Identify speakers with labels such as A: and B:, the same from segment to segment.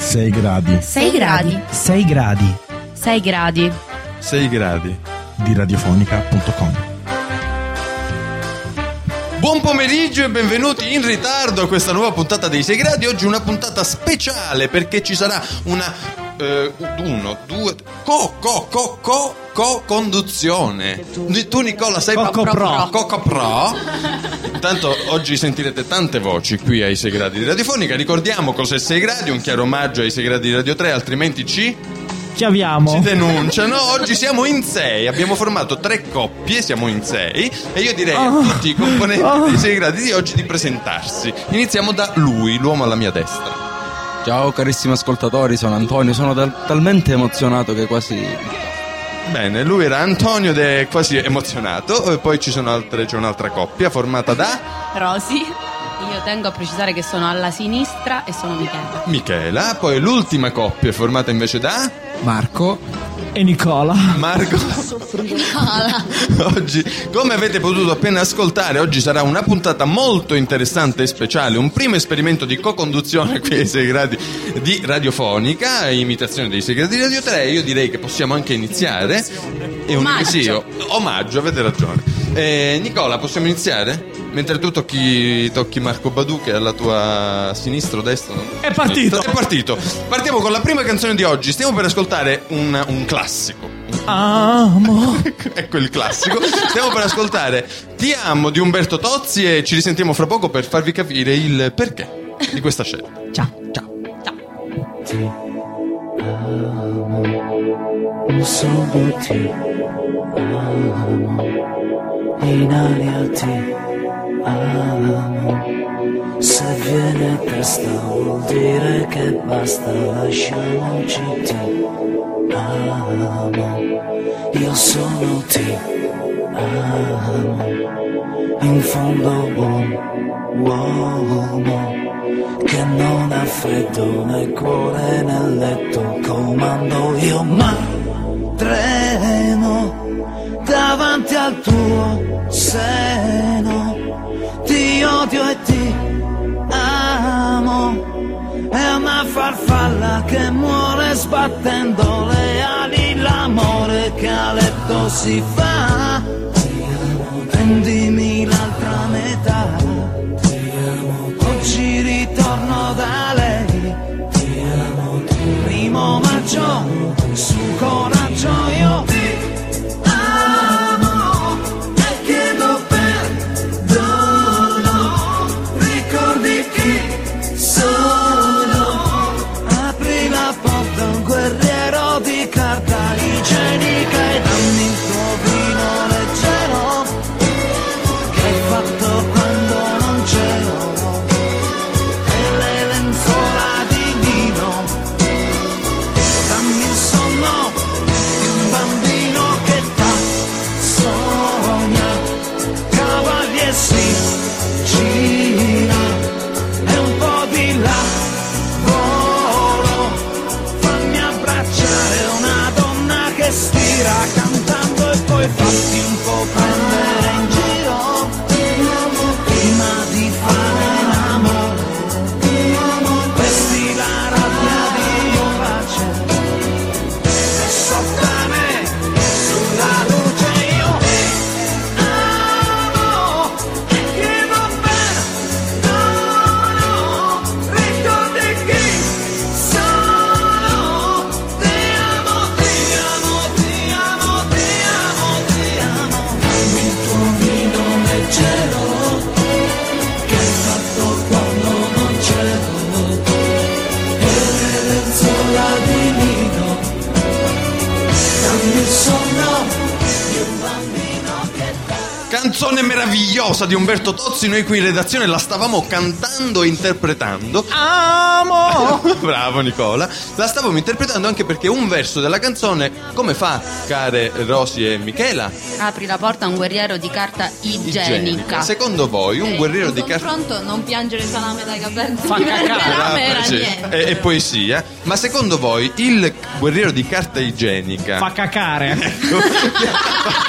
A: 6 gradi.
B: 6 gradi.
C: 6 gradi.
B: 6 gradi.
D: 6 gradi.
A: Di radiofonica.com.
D: Buon pomeriggio e benvenuti in ritardo a questa nuova puntata dei 6 gradi. Oggi una puntata speciale perché ci sarà una co-conduzione. Tu Nicola sei Coco Pro. Intanto oggi sentirete tante voci qui ai 6 gradi di Radiofonica. Ricordiamo cos'è 6 gradi, un chiaro omaggio ai 6 gradi di Radio 3, altrimenti ci denunciano. Oggi siamo in 6, abbiamo formato 3 coppie, siamo in 6 e io direi a tutti i componenti dei 6 gradi di oggi di presentarsi. Iniziamo da lui, l'uomo alla mia destra.
E: Ciao carissimi ascoltatori, sono Antonio, sono talmente emozionato che quasi...
D: Bene, lui era Antonio ed è quasi emozionato. Poi c'è un'altra coppia formata da...
B: Rosy. Io tengo a precisare che sono alla sinistra e sono
D: Michela. Poi l'ultima coppia è formata invece da...
C: Marco e Nicola.
D: Oggi, come avete potuto appena ascoltare, oggi sarà una puntata molto interessante e speciale, un primo esperimento di co-conduzione qui ai 6 gradi di Radiofonica, imitazione dei 6 gradi di Radio 3. Io direi che possiamo anche iniziare. Omaggio, avete ragione. Nicola, possiamo iniziare? Mentre tu tocchi Marco Badu, che è alla tua sinistra o destra? No?
C: È partito.
D: Partiamo con la prima canzone di oggi. Stiamo per ascoltare un classico.
C: Amo.
D: Ecco il classico. Stiamo per ascoltare Ti amo di Umberto Tozzi e ci risentiamo fra poco per farvi capire il perché di questa scelta.
C: Ciao.
F: Ti amo, solo ti amo, in aria ti amo. Se viene testa vuol dire che basta, lasciamoci, ti amo. Io sono ti amo, in fondo buon uomo che non ha freddo né cuore nel letto. Comando io ma tremo davanti al tuo seno. Ti odio e ti amo, è una farfalla che muore sbattendo le ali, l'amore che a letto si fa. Prendimi l'altra metà, oggi ritorno da lei. Primo maggio, su coraggio io ti amo e chiedo perdono. Ricordi chi sono? Apri la porta, un guerriero di carta igienica e dammi il tuo vino leggero che hai fatto quando non c'ero. Si gira e un po' di lavoro, fammi abbracciare una donna che stira cantando e poi fatti un po' prendere in giro prima di fare l'amore. Vesti la rabbia di pace e soffrane sulla luce. Io
D: canzone meravigliosa di Umberto Tozzi. Noi qui in redazione la stavamo cantando e interpretando.
C: Amo.
D: Bravo Nicola. La stavamo interpretando anche perché un verso della canzone, come fa, care Rosy e Michela?
B: Apri la porta a un guerriero di carta igienica.
D: Secondo voi un guerriero di carta...
B: confronto non piangere salame dai capelli.
C: Fa cacare.
B: Era niente.
D: È poesia. Ma secondo voi il guerriero di carta igienica
C: Fa cacare.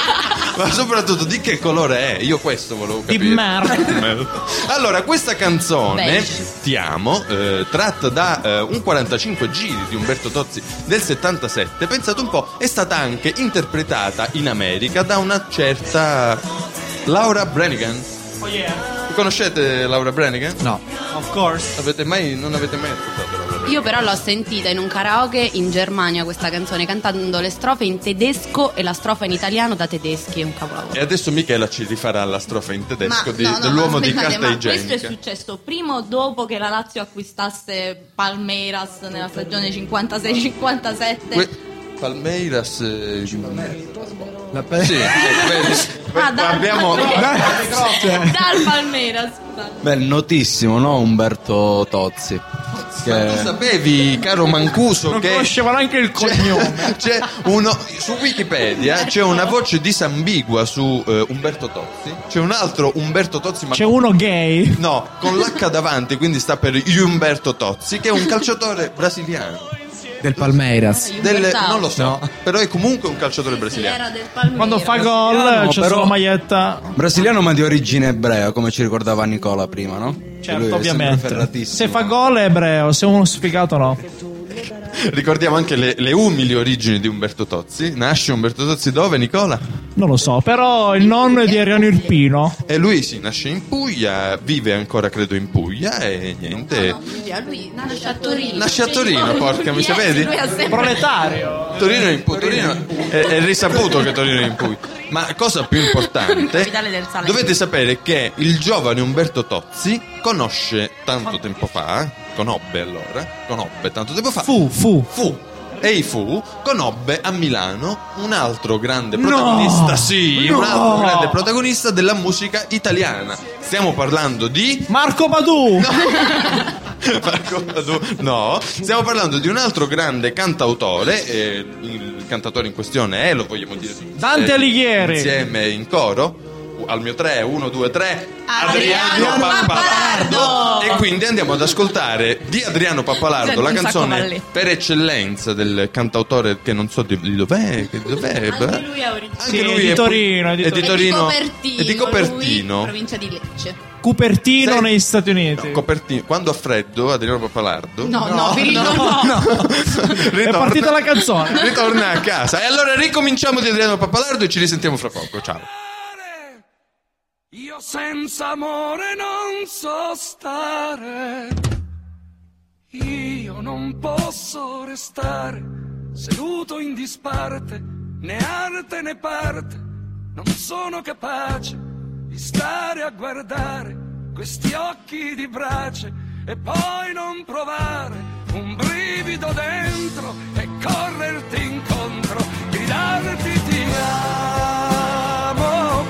D: Ma soprattutto di che colore è? Io questo volevo capire.
C: Di merda.
D: Allora, questa canzone,
B: Beige.
D: Ti amo, tratta da un 45 giri di Umberto Tozzi del 77, pensate un po', è stata anche interpretata in America da una certa Laura Branigan.
C: Oh yeah.
D: Conoscete Laura Branigan?
E: No.
C: Of course.
D: Non avete mai ascoltato Laura Branigan?
B: Io però l'ho sentita in un karaoke in Germania questa canzone, cantando le strofe in tedesco e la strofa in italiano da tedeschi, è un capolavoro.
D: E adesso Michela ci rifarà la strofa in tedesco
G: Ma
D: dell'uomo di
G: aspettate,
D: carta
G: ma
D: igienica.
G: questo è successo prima o dopo che la Lazio acquistasse Palmeiras nella stagione 56-57?
D: Palmeiras
E: La
D: sì, abbiamo
G: Dal Palmeiras, scusate.
E: Beh, notissimo, no? Umberto Tozzi.
D: Ma tu sapevi, caro Mancuso,
C: Non
D: che
C: conoscevano neanche il cognome.
D: c'è uno su Wikipedia c'è una voce disambigua su Umberto Tozzi, c'è un altro Umberto Tozzi, ma
C: C'è uno gay.
D: no, con l'H davanti, quindi sta per Umberto Tozzi, che è un calciatore brasiliano.
E: Del Palmeiras.
D: Non lo so, però è comunque un calciatore brasiliano.
G: Era del Palmeiras.
C: Quando fa gol c'è
E: però-
C: sulla maglietta.
E: Brasiliano ma di origine ebrea, come ci ricordava Nicola prima, no? Lui è
C: Certo,
E: sempre
C: ovviamente.
E: ferratissimo.
C: Se fa gol è ebreo, se uno sfigato no.
D: Ricordiamo anche le umili origini di Umberto Tozzi. Nasce Umberto Tozzi dove, Nicola?
C: Non lo so, però il nonno è di Ariano Irpino.
D: E lui si nasce in Puglia, vive ancora credo in Puglia e niente.
G: Lui nasce a Torino.
D: Nasce a Torino, porca miseria, vedi?
G: Lui ha sempre...
C: Proletario.
D: Torino è in Puglia, Torino è risaputo che Torino è in Puglia. Ma cosa più importante,
B: Capitale del Salento.
D: dovete sapere che il giovane Umberto Tozzi conobbe tanto tempo fa, conobbe a Milano un altro grande protagonista, un altro grande protagonista della musica italiana. Stiamo parlando di
C: Marco Badù.
D: No, stiamo parlando di un altro grande cantautore, il cantautore in questione è, lo vogliamo dire
C: Dante Alighieri.
D: insieme in coro. Al mio 3, 1, 2, 3,
G: Adriano
D: Pappalardo. E quindi andiamo ad ascoltare di Adriano Pappalardo
B: Senti
D: la
B: un sacco
D: canzone
B: Valletti.
D: per eccellenza del cantautore che non so di dov'è.
G: Anche lui è originario.
D: Anche
C: Sì,
D: lui
C: è di Torino,
D: è di Torino. È di
G: Lui,
D: Copertino.
G: provincia di Lecce.
C: Cupertino
D: Sai-
C: negli Stati Uniti.
D: No, Copertino. Quando ha freddo, Adriano Pappalardo
G: No, Virino no.
C: È partita la canzone.
D: ritorna a casa. E allora ricominciamo di Adriano Pappalardo e ci risentiamo fra poco. Ciao.
F: Io senza amore non so stare. Io non posso restare seduto in disparte, né arte né parte. Non sono capace di stare a guardare questi occhi di brace e poi non provare un brivido dentro e correrti incontro, gridarti ti amo.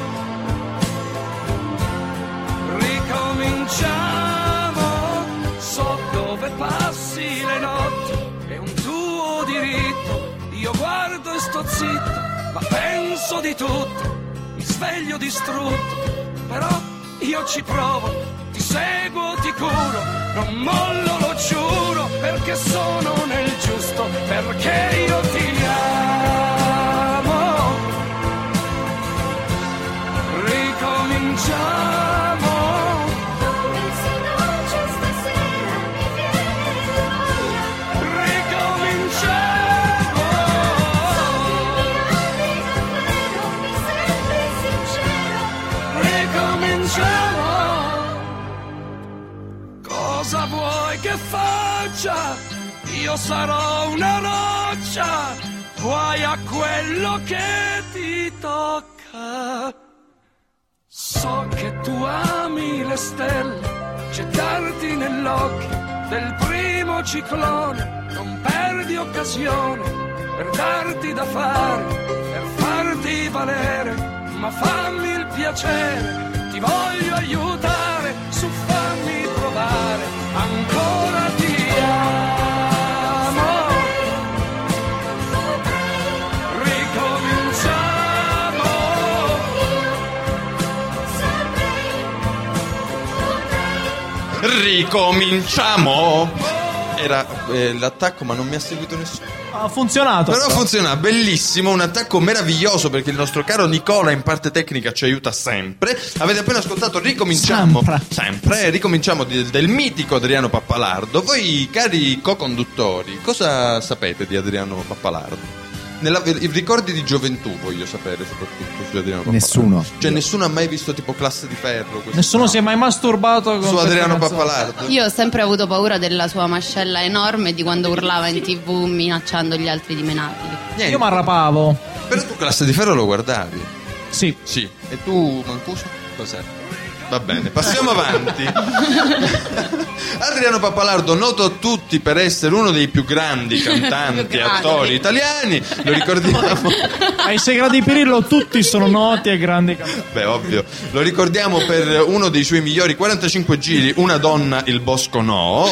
F: Ricominciamo, so dove passi le notti, è un tuo diritto, io guardo e sto zitto, ma penso di tutto, mi sveglio distrutto, però io ci provo, ti seguo, ti curo, non mollo, lo giuro, perché sono nel giusto, perché io ti amo. Ricominciamo. Cosa vuoi che faccia? Io sarò una roccia, guai a quello che ti tocca. So che tu ami le stelle, gettarti nell'occhio del primo ciclone, non perdi occasione per darti da fare, per farti valere, ma fammi il piacere, ti voglio aiutare, su fammi provare, ancora ti amo. Ricominciamo.
D: Ricominciamo. era l'attacco, ma non mi ha seguito nessuno.
C: Ha funzionato.
D: Però funziona, bellissimo, un attacco meraviglioso perché il nostro caro Nicola in parte tecnica ci aiuta sempre. Avete appena ascoltato, ricominciamo ricominciamo del mitico Adriano Pappalardo. Voi cari co-conduttori, cosa sapete di Adriano Pappalardo? I ricordi di gioventù voglio sapere soprattutto su Adriano Pappalardo.
A: Nessuno.
D: Cioè nessuno ha mai visto tipo Classe di Ferro?
C: Nessuno si è mai masturbato con
D: su Adriano Pappalardo?
B: Io ho sempre avuto paura della sua mascella enorme e di quando urlava in TV minacciando gli altri di menarli.
D: Niente.
C: Io mi arrapavo.
D: Però tu Classe di Ferro lo guardavi?
C: Sì.
D: Sì. E tu, Mancuso? Cos'è? Va bene, passiamo avanti. Adriano Pappalardo, noto a tutti per essere uno dei più grandi cantanti e attori italiani, lo ricordiamo.
C: Ai 6 gradi Pirillo tutti sono noti e grandi cantanti.
D: Beh, ovvio. Lo ricordiamo per uno dei suoi migliori 45 giri, Una donna, il bosco no,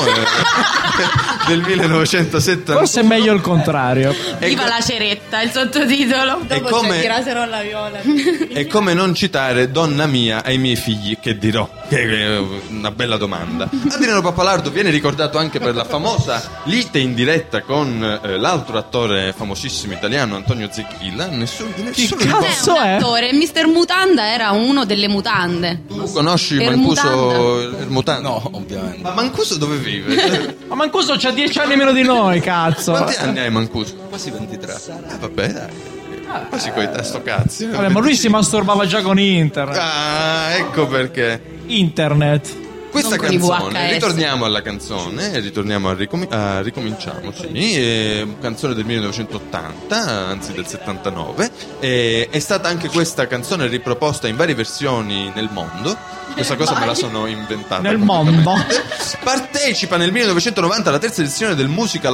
D: del 1970.
C: Forse è meglio il contrario.
B: Viva la ceretta, il sottotitolo.
D: E
G: Dopo
D: come-
G: c'è Graserolla Viola.
D: E come non citare Donna mia ai miei figli, che dirò? Che è una bella domanda. Adriano Pappalardo viene ricordato anche per la famosa lite in diretta con l'altro attore famosissimo italiano, Antonio Zecchilla. Nessuno
C: Cazzo
B: Un
C: è?
B: attore, Mr. Mutanda era uno delle mutande.
D: Tu conosci
B: Il
D: Mancuso il mutante?
E: No, ovviamente.
D: Ma Mancuso dove vive?
C: Ma Mancuso c'ha 10 anni meno di noi, cazzo.
D: Quanti anni hai Mancuso?
E: Quasi 23.
D: Vabbè, dai. Quasi coi testo cazzi.
C: Vabbè, ma lui si masturbava già con internet.
D: Ah, ecco perché.
C: Internet.
D: Questa
B: Non con i
D: canzone,
B: VHS.
D: ritorniamo alla canzone, ritorniamo ricominciamo, sì, canzone del 1980, anzi del 79, è stata anche questa canzone riproposta in varie versioni nel mondo, questa cosa me la sono inventata.
C: Nel mondo.
D: Partecipa nel 1990 alla terza edizione del musical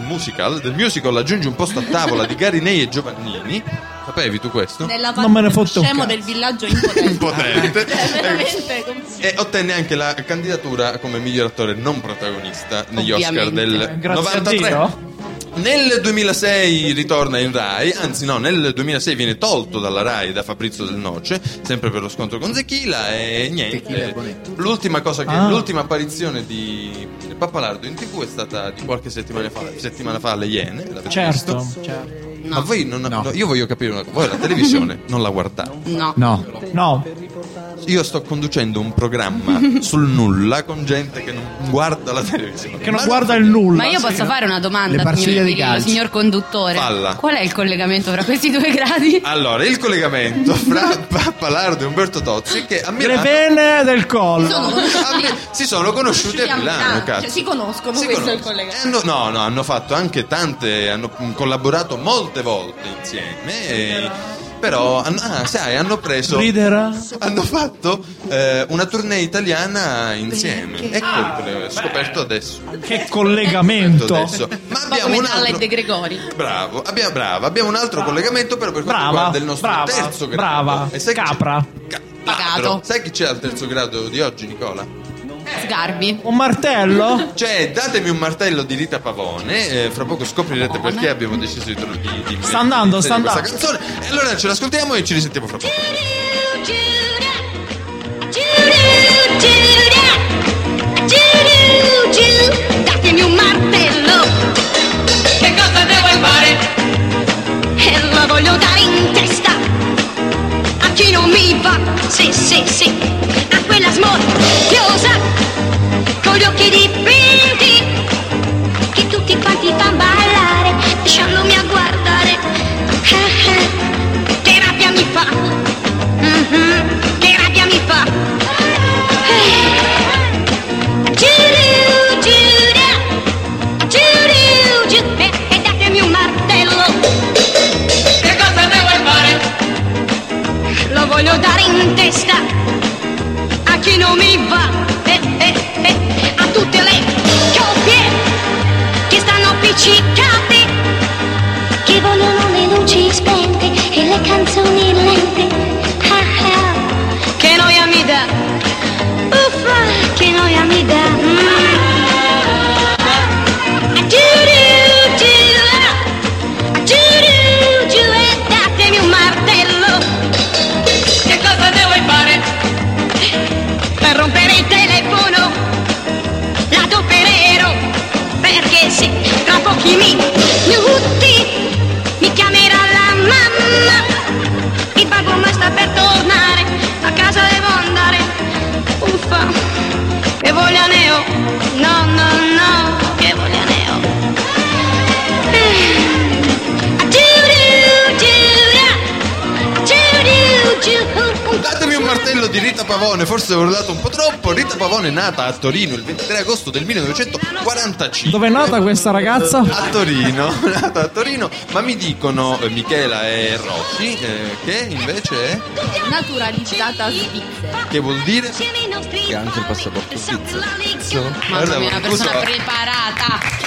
D: Aggiungi un posto a tavola di Garinei e Giovannini. Sapevi tu questo?
G: Nella
C: Non me ne
G: parte
C: fotte un
G: scemo
C: cazzo.
G: del villaggio impotente.
D: Impotente.
G: Veramente.
D: E ottenne anche la candidatura come miglior attore non protagonista negli Oscar
B: Ovviamente.
D: del
C: Grazie
D: 93.
C: a Dio.
D: Nel 2006 ritorna in Rai, anzi no, nel 2006 viene tolto dalla Rai da Fabrizio Del Noce, sempre per lo scontro con Zecchila e niente. L'ultima apparizione di Pappalardo in TV è stata di qualche settimana fa alle Iene. l'avete
C: Certo,
D: visto?
C: certo.
D: Ma voi io voglio capire una cosa, voi la televisione non la guardate.
B: No.
C: No.
D: Io sto conducendo un programma sul nulla con gente che non guarda la televisione.
C: Che non guarda il nulla.
B: Ma io
C: sì.
B: posso fare una domanda,
A: Le partite
B: signor
A: di
B: Pirillo,
A: calcio.
B: signor conduttore?
D: Falla.
B: Qual è il collegamento tra questi due gradi?
D: Allora, il collegamento fra Pappalardo e Umberto Tozzi è che a
C: Le
D: Milano
C: vene del collo.
D: si sono conosciuti a Milano, cazzo.
G: Cioè, si conoscono,
D: Si
G: questo è il
D: conoscono.
G: collegamento.
D: Hanno fatto anche hanno collaborato molte volte insieme. Però hanno preso.
C: Ridera.
D: Hanno fatto una tournée italiana insieme. Ecco il scoperto adesso.
C: Che collegamento.
D: Adesso. Ma
B: Un po'
D: abbiamo
B: come
D: un
B: Dalla e
D: altro.
B: De Gregori.
D: Bravo, abbiamo un altro collegamento però per quanto riguarda il nostro terzo grado.
C: brava.
D: E sai chi c'è?
C: Capra.
B: Pagato.
D: Sai chi c'è al terzo grado di oggi, Nicola?
B: Sgarbi.
C: Un martello?
D: Cioè, datemi un martello di Rita Pavone. Fra poco scoprirete
B: Pavone.
D: perché abbiamo deciso di
C: Sta andando,
D: di
C: sta
D: questa
C: andando.
D: canzone. E allora ce l'ascoltiamo e ci risentiamo fra poco.
H: Datemi un martello. Che cosa devo fare? E lo voglio dare in testa a chi non mi va. Sì, sì, sì, a quella smorfiosa con gli occhi dipinti che tutti quanti fan ballare lasciandomi a guardare. Che rabbia mi fa. Che rabbia mi fa.
D: Pavone, forse avevo dato un po' troppo. Rita Pavone è nata a Torino il 23 agosto del 1945.
C: Dove è nata questa ragazza?
D: A Torino, nata a Torino, ma mi dicono Michela e Rossi che invece è
G: Naturalizzata svizzera.
D: che vuol dire?
E: Che ha anche il passaporto svizzero.
B: Mamma mia, una persona preparata.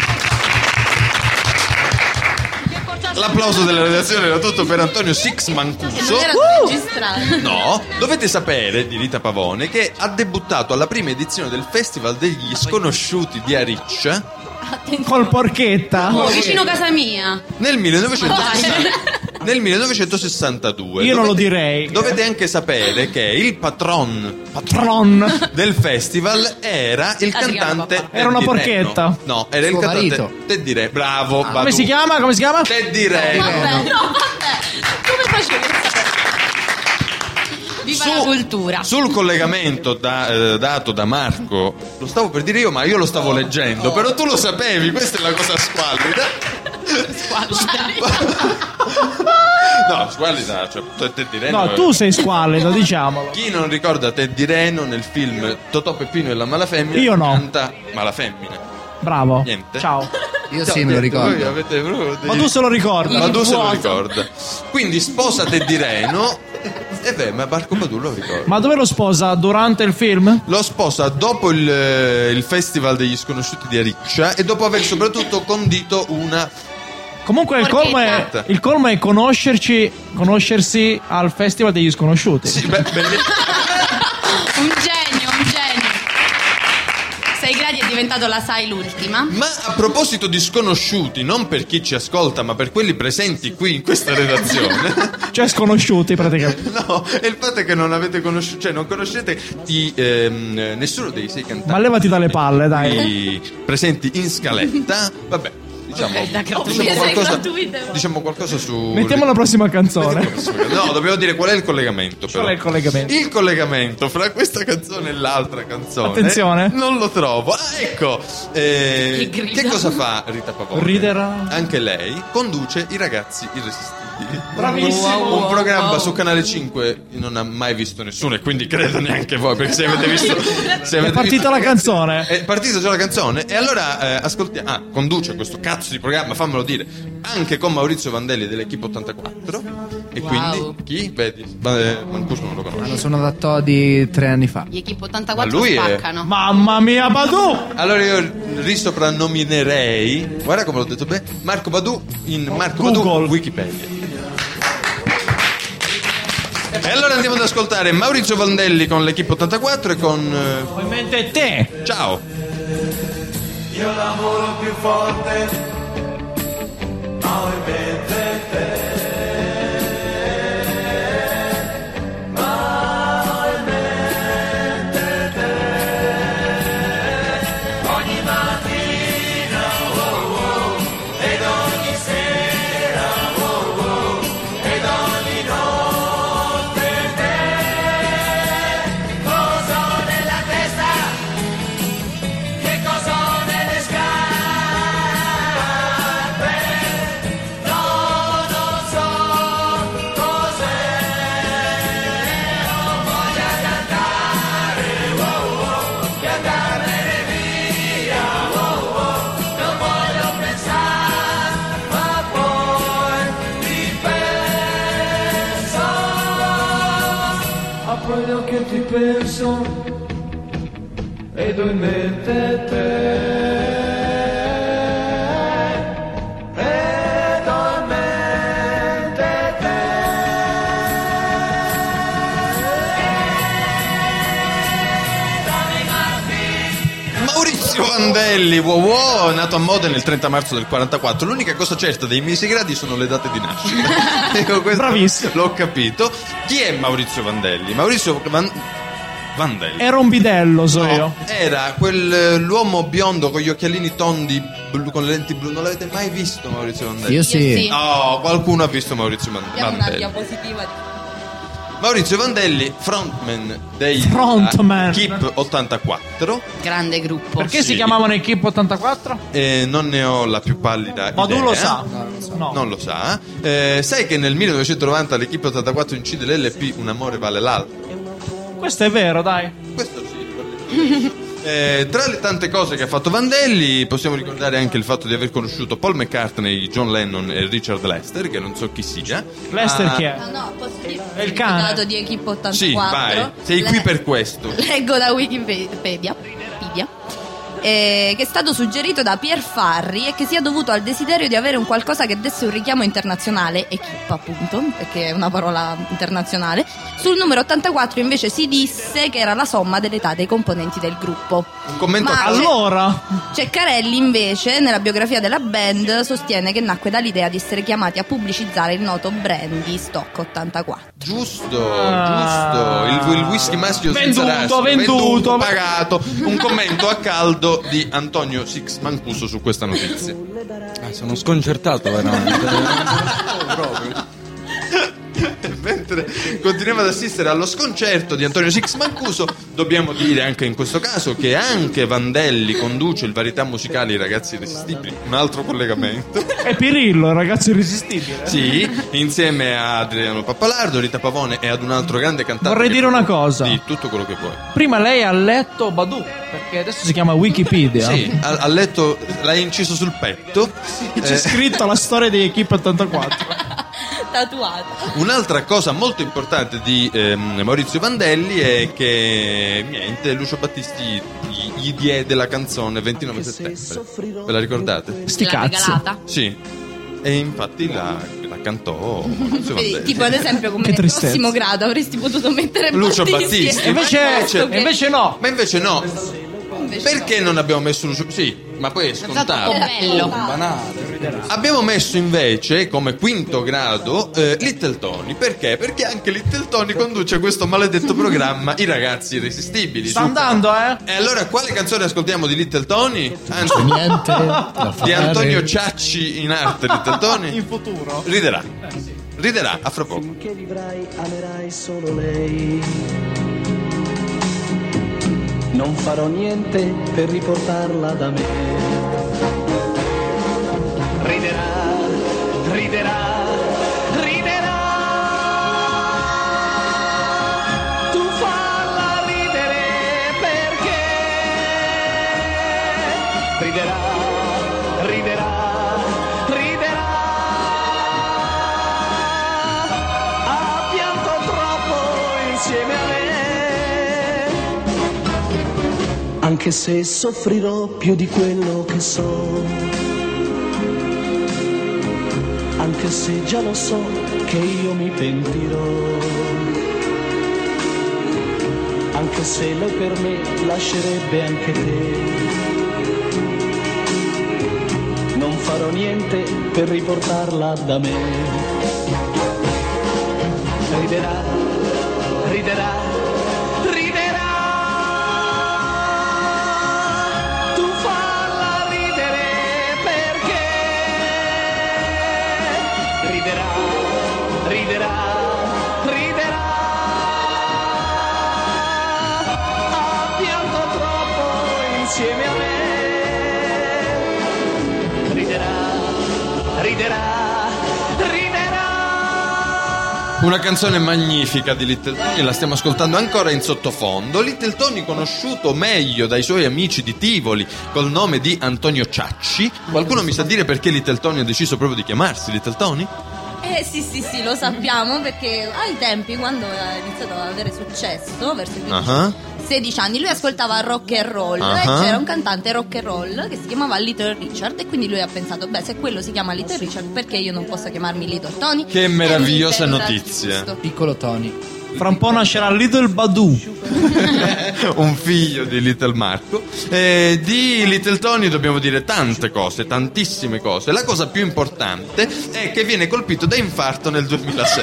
D: L'applauso della redazione era tutto per Antonio Six Mancuso.
G: Non era registrato.
D: No, dovete sapere di Rita Pavone che ha debuttato alla prima edizione del Festival degli Sconosciuti di Ariccia
C: Col porchetta.
B: Vicino a casa mia.
D: nel 1962.
C: Io non lo direi.
D: Dovete anche sapere che il patron del festival era il cantante Teddy
C: Era una
D: Reno.
C: porchetta.
D: No, era il
I: Suo
D: cantante
I: marito.
D: Teddy Reno. Bravo,
C: Come
D: Badu.
C: si chiama? Come si chiama?
D: Teddy Reno.
G: Vabbè. Come facevi a sapere?
B: Viva la cultura.
D: Sul collegamento dato da Marco, lo stavo per dire io, ma io lo stavo leggendo, però tu lo sapevi, questa è la cosa squallida. No, squallida, cioè Teddy Reno.
C: No, tu sei squallido, diciamolo.
D: Chi non ricorda Teddy Reno nel film Totò, Peppino e la Malafemmina?
C: Io no.
D: Canta Malafemmina.
C: Bravo.
D: Niente.
C: Ciao.
I: Io sì, me lo ricordo.
D: Voi avete proprio dei-
C: Ma tu se lo ricordi?
D: Ma tu se lo ricorda. Quindi sposa Teddy Reno. E beh, ma Marco Badu lo ricorda.
C: Ma dove lo sposa? Durante il film?
D: Lo sposa dopo il Festival degli Sconosciuti di Ariccia e dopo aver soprattutto condito una.
C: Comunque
B: Porchetta.
C: il colmo è conoscersi al Festival degli Sconosciuti.
D: Sì, bellissimo.
B: Un genio, un genio. 6 gradi è diventato la SAI l'ultima.
D: Ma a proposito di sconosciuti, non per chi ci ascolta, ma per quelli presenti qui in questa redazione.
C: Cioè sconosciuti praticamente.
D: No, e il fatto è che non avete conosciuto, cioè non conoscete nessuno dei 6 cantanti.
C: Ma levati dalle palle, dai.
D: Presenti in scaletta. Vabbè, diciamo qualcosa su.
C: Mettiamo la prossima canzone.
D: No, dobbiamo dire qual è il collegamento. Però.
C: Qual è il collegamento?
D: Il collegamento fra questa canzone e l'altra canzone.
C: Attenzione.
D: Non lo trovo. Ah, ecco.
B: grida.
D: Che cosa fa Rita Pavone?
C: Riderà.
D: Anche lei conduce I Ragazzi Irresistibili.
C: Bravissimo.
D: Un programma su Canale 5 non ha mai visto nessuno e quindi credo neanche voi, perché se avete visto
C: È partita la canzone.
D: è partita già la canzone e allora ascoltiamo. Conduce questo cazzo di programma, fammelo dire, anche con Maurizio Vandelli dell'Equipe 84 e quindi chi? Vedi? Mancuso non lo conosce.
I: Hanno suonato a Todi 3 anni fa.
B: Gli Equipe 84
D: Ma lui è-
B: spaccano.
C: Mamma mia, Badu!
D: Allora io risoprannominerei, guarda come l'ho detto bene, Marco Badu in Marco Badu
C: Google.
D: Wikipedia. E allora andiamo ad ascoltare Maurizio Vandelli con l'Equipe 84 e con
C: Ovviamente te.
D: Ciao.
F: Io lavoro più forte, ma ho in mente te. Ma ho in mente te. Ogni mattina, ed ogni sera, ed ogni notte te. Cosa ho nella testa? Che cosa ho nelle scarpe? No, non so cos'è. Ho voglia di andare, di andarmene via, non voglio pensare, ma poi ripenso. Apro gli occhi e ti penso ed ho in mente te. Ed ho in mente te.
D: Maurizio Vandelli, wow, nato a Modena il 30 marzo del 44. L'unica cosa certa dei miei gradi sono le date di nascita. Ecco, questo
C: Bravissimo.
D: l'ho capito. Chi è Maurizio Vandelli? Vandelli.
C: Era un bidello, so io.
D: Era quell'uomo biondo con gli occhialini tondi blu, con le lenti blu. Non l'avete mai visto Maurizio Vandelli?
I: Io sì.
D: Oh, qualcuno ha visto Maurizio
G: Abbiamo una
D: Vandelli.
G: diapositiva di...
D: Maurizio Vandelli, frontman dei
C: Frontman.
D: Keep 84.
B: Grande gruppo.
C: Perché si
D: Sì.
C: chiamavano Equipe 84?
D: Non ne ho la più pallida
C: Ma
D: idea.
C: tu lo sa? No.
D: Non lo sa. Sai che nel 1990 l'Equipe 84 incide l'LP Un amore vale l'altro?
C: Questo è vero, dai.
D: Questo sì. Tra le tante cose che ha fatto Vandelli possiamo ricordare anche il fatto di aver conosciuto Paul McCartney, John Lennon e Richard Lester, che non so chi sia.
C: Lester chi è?
G: No, posso dire
C: È il cane.
G: dato di Equipe 84.
D: Sì, vai, sei qui per questo.
G: Leggo da Wikipedia. Che è stato suggerito da Pier Farri e che sia dovuto al desiderio di avere un qualcosa che desse un richiamo internazionale, Equipe appunto, perché è una parola internazionale. Sul numero 84 invece si disse che era la somma dell'età dei componenti del gruppo.
D: Un commento
G: Ma
C: Allora,
G: Ceccarelli invece nella biografia della band sostiene che nacque dall'idea di essere chiamati a pubblicizzare il noto brandy Stock 84.
D: Giusto. Il whisky maschio senza
C: Venduto,
D: rastro,
C: venduto.
D: pagato. Un commento a caldo di Antonio Six Mancuso su questa notizia.
E: Sono sconcertato veramente.
D: Proprio. Mentre continuiamo ad assistere allo sconcerto di Antonio Six Mancuso, dobbiamo dire anche in questo caso che anche Vandelli conduce il Varietà Musicale I Ragazzi Irresistibili, un altro collegamento.
C: è Pirillo, il ragazzo irresistibile.
D: Sì, insieme a Adriano Pappalardo, Rita Pavone e ad un altro grande cantante.
C: Vorrei dire una cosa.
D: Di tutto quello che vuoi.
C: Prima lei ha letto Badu, perché adesso si chiama Wikipedia.
D: Sì, ha letto, l'hai inciso sul petto.
C: C'è scritto la storia di Equipe 84.
G: Tatuata.
D: Un'altra cosa molto importante di Maurizio Vandelli è che niente, Lucio Battisti gli diede la canzone 29 settembre. Ve la ricordate?
C: Sti
B: L'ha
C: cazzi.
B: regalata.
D: Sì. E infatti la cantò Maurizio Vandelli.
G: Tipo ad esempio come
C: Che tristezza.
G: prossimo grado avresti potuto mettere
D: Lucio Battisti.
C: Invece no.
D: Ma invece no. Perché non abbiamo messo Lucio? Sì, ma poi è scontato.
B: bello.
D: Abbiamo messo invece come quinto grado Little Tony. Perché? Perché anche Little Tony conduce questo maledetto programma I Ragazzi Irresistibili.
C: Sta andando,
D: E allora quale canzone ascoltiamo di Little Tony? Anzi,
I: Niente da
D: di
I: fare.
D: Antonio Ciacci in arte Little Tony.
C: In futuro.
D: Riderà. Riderà a fra poco.
F: Che vivrai, amerai solo lei. Non farò niente per riportarla da me. Riderà, riderà, riderà. Tu falla ridere perché riderà, riderà, riderà. Ha pianto troppo insieme a me. Anche se soffrirò più di quello che so, anche se già lo so che io mi pentirò, anche se lei per me lascerebbe anche te, non farò niente per riportarla da me. Riderà, riderà. Insieme a me riderà, riderà.
D: Una canzone magnifica di Little Tony, la stiamo ascoltando ancora in sottofondo. Little Tony conosciuto meglio dai suoi amici di Tivoli col nome di Antonio Ciacci. Qualcuno mi sa dire perché Little Tony ha deciso proprio di chiamarsi Little Tony?
G: Sì, lo sappiamo perché ai tempi quando ha iniziato ad avere successo verso i 16 anni lui ascoltava rock and roll e c'era un cantante rock and roll che si chiamava Little Richard e quindi lui ha pensato se quello si chiama Little Richard perché io non posso chiamarmi Little Tony.
D: Che meravigliosa
G: Mi sembra
D: notizia.
G: giusto.
I: Piccolo Tony.
C: Fra un po' nascerà Little Badu.
D: Un figlio di Little Marco. Di Little Tony dobbiamo dire tante cose, tantissime cose. La cosa più importante è che viene colpito da infarto nel 2006.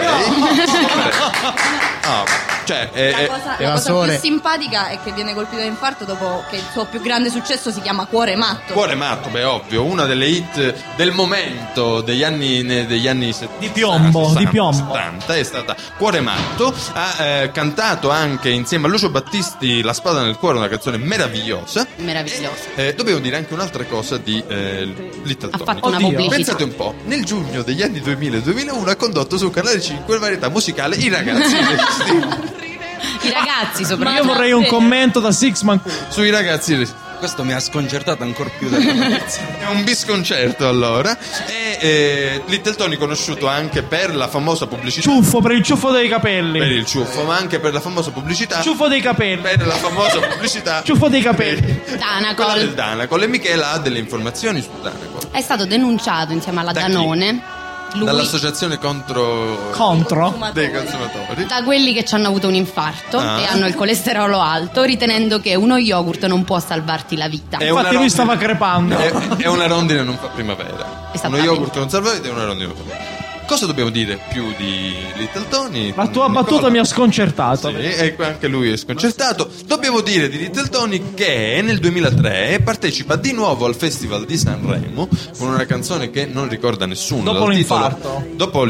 G: La cosa più simpatica è che viene colpito da infarto dopo che il suo più grande successo si chiama Cuore Matto.
D: Cuore Matto, beh, ovvio, una delle hit del momento degli anni 70,
C: di piombo,
D: 60,
C: di piombo.
D: 70 è stata Cuore Matto. Ha cantato anche insieme a Lucio Battisti La spada nel cuore, una canzone meravigliosa. Dobbiamo dire anche un'altra cosa di Little Tony.
B: Ha fatto una pubblicità.
D: Pensate un po', nel giugno degli anni 2000 e 2001 ha condotto su Canale 5 il Varietà Musicale I Ragazzi Irresistibili.
B: I ragazzi soprattutto.
C: Io vorrei un commento da Sixman.
D: Sui ragazzi.
E: Questo mi ha sconcertato ancora più della notizia.
D: È un bisconcerto allora. E Little Tony conosciuto anche per la famosa pubblicità.
C: Ciuffo, per il ciuffo dei capelli.
D: Per il ciuffo, ma anche per la famosa pubblicità.
C: Ciuffo dei capelli.
D: Per la famosa pubblicità.
C: Ciuffo dei capelli.
B: Danacol.
D: Quella del Danacol. E Michela ha delle informazioni su Danacol.
B: È stato denunciato insieme alla Danone. Lui,
D: dall'associazione contro dei consumatori,
B: da quelli che ci hanno avuto un infarto e hanno il colesterolo alto, ritenendo che uno yogurt non può salvarti la vita.
C: Infatti lui stava crepando.
D: È una rondine non fa primavera. Uno yogurt non salva la vita e una rondine non fa primavera. Cosa dobbiamo dire più di Little Tony?
C: La tua battuta mi ha sconcertato.
D: Sì, e anche lui è sconcertato. Dobbiamo dire di Little Tony che nel 2003 partecipa di nuovo al Festival di Sanremo con una canzone che non ricorda nessuno.
C: Dopo l'infarto?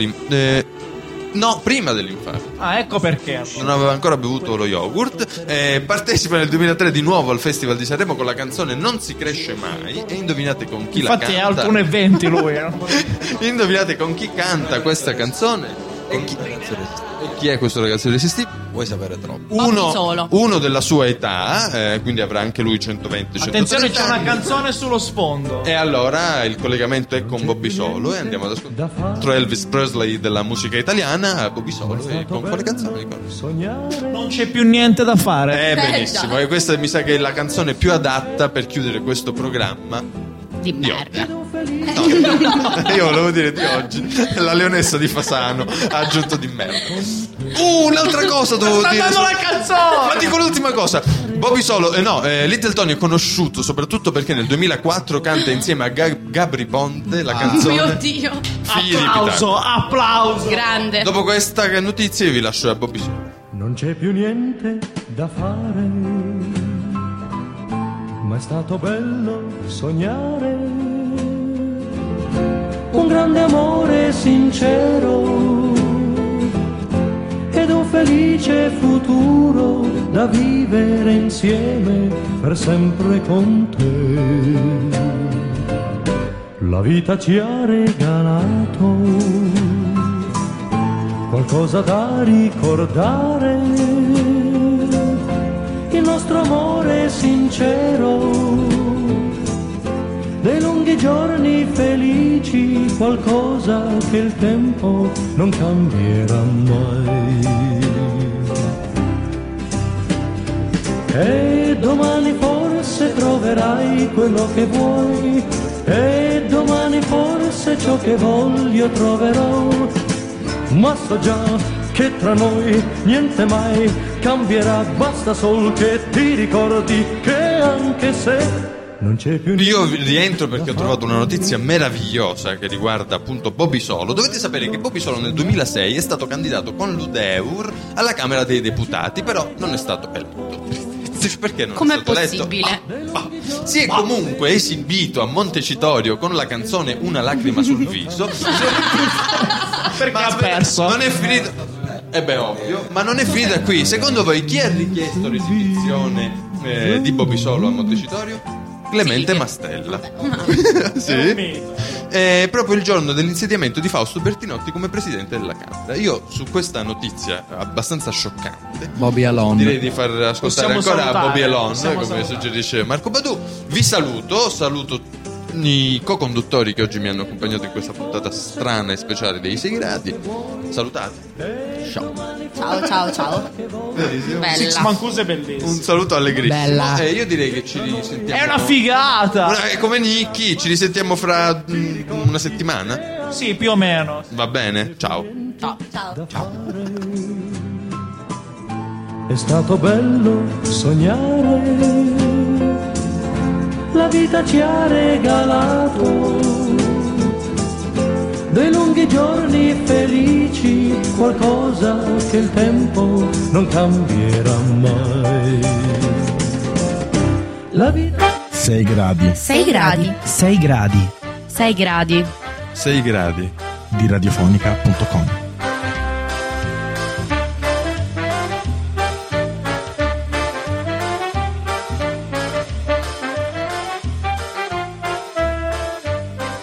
D: No, prima dell'infarto.
C: Ah, ecco perché.
D: Non aveva ancora bevuto lo yogurt. Partecipa nel 2003 di nuovo al Festival di Sanremo con la canzone Non si cresce mai. E indovinate con chi
C: Infatti
D: la canta.
C: Infatti è alto 1,20 lui.
D: Indovinate con chi canta questa canzone? E chi è questo ragazzo irresistibile?
E: Vuoi sapere troppo?
D: Uno della sua età, quindi avrà anche lui 120.
C: Attenzione, c'è una canzone sullo sfondo.
D: E allora il collegamento è con Bobby Solo e andiamo ad ascoltare Elvis Presley della musica italiana, Bobby Solo e con quale canzone?
C: Non c'è più niente da fare.
D: Benissimo, e questa mi sa che è la canzone più adatta per chiudere questo programma
B: di merda.
D: No, io volevo dire di oggi. La leonessa di Fasano ha aggiunto di merda. Un'altra cosa dovevo dire.
C: Sta dando la canzone.
D: Ma dico l'ultima cosa. Bobby Solo, Little Tony è conosciuto soprattutto perché nel 2004 canta insieme a Gabri Ponte la canzone.
B: Mio Dio.
C: Applauso.
B: Grande.
D: Dopo questa notizia vi lascio a Bobby Solo.
F: Non c'è più niente da fare, ma è stato bello sognare. Un grande amore sincero ed un felice futuro da vivere insieme per sempre con te. La vita ci ha regalato qualcosa da ricordare, il nostro amore sincero, dei lunghi giorni felici, qualcosa che il tempo non cambierà mai. E domani forse troverai quello che vuoi, e domani forse ciò che voglio troverò, ma so già che tra noi niente mai cambierà, basta sol che ti ricordi che anche se non c'è più.
D: Io rientro perché ho trovato una notizia meravigliosa che riguarda appunto Bobby Solo. Dovete sapere che Bobby Solo nel 2006 è stato candidato con l'Udeur alla Camera dei Deputati, però non è stato eletto. Perché non
B: com'è
D: è stato
B: possibile?
D: eletto? Si è comunque esibito a Montecitorio con la canzone Una lacrima sul viso.
C: Perché ha perso?
D: Non è finito. Ovvio, ma non è finita qui. Secondo voi chi ha richiesto l'esibizione di Bobby Solo a Montecitorio? Clemente Mastella. Sì. Proprio il giorno dell'insediamento di Fausto Bertinotti come presidente della Camera. Io su questa notizia abbastanza scioccante
I: Bobby Alon,
D: direi di far ascoltare ancora Bobby Alon, come
C: salutare.
D: suggerisce Marco Badù. Vi saluto i co-conduttori che oggi mi hanno accompagnato in questa puntata strana e speciale dei 6 gradi. Salutate.
B: Ciao. Bella.
C: Six Mancuse è bellissimo.
D: Un saluto alle griffe.
I: Bella.
D: Io direi che ci risentiamo.
C: È una figata.
D: Come Nicchi, ci risentiamo fra una settimana?
C: Sì, più o meno.
D: Va bene, ciao.
F: È stato bello sognare, la vita ci ha regalato dei lunghi giorni felici, qualcosa che il tempo non cambierà mai. La vita
A: 6 gradi
B: 6 gradi.
A: 6 gradi
B: 6 gradi.
D: 6 gradi
A: di radiofonica.com